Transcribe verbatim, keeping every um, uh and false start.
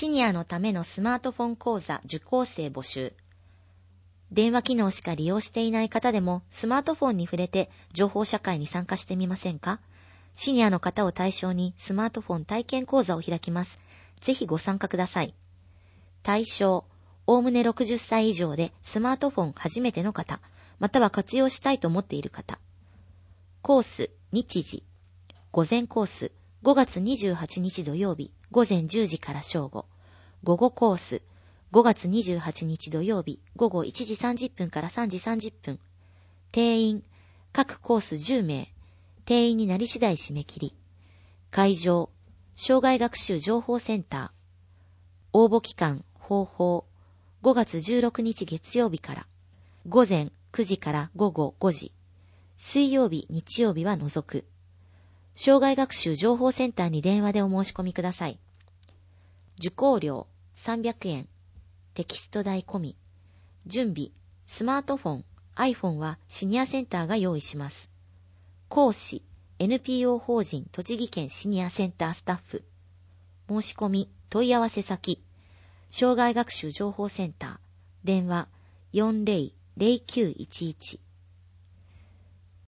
シニアのためのスマートフォン講座受講生募集。電話機能しか利用していない方でもスマートフォンに触れて情報社会に参加してみませんか？シニアの方を対象にスマートフォン体験講座を開きます。ぜひご参加ください。対象、おおむねろくじゅっさい以上でスマートフォン初めての方、または活用したいと思っている方。コース、日時。午前コース、ごがつにじゅうはちにち土曜日、ごぜんじゅうじから正午。午後コース、ごがつにじゅうはちにち土曜日、午後いちじさんじゅっぷんからさんじさんじゅっぷん。定員、各コースじゅうめい。定員になり次第締め切り。会場、障害学習情報センター。応募期間、方法、ごがつじゅうろくにち月曜日から。午前くじから午後ごじ。水曜日、日曜日は除く。障害学習情報センターに電話でお申し込みください。受講料さんびゃくえん。テキスト代込み。準備、スマートフォン、iPhone はシニアセンターが用意します。講師、エヌピーオー 法人栃木県シニアセンタースタッフ。申し込み、問い合わせ先、障害学習情報センター、電話 よんぜろぜろきゅういちいち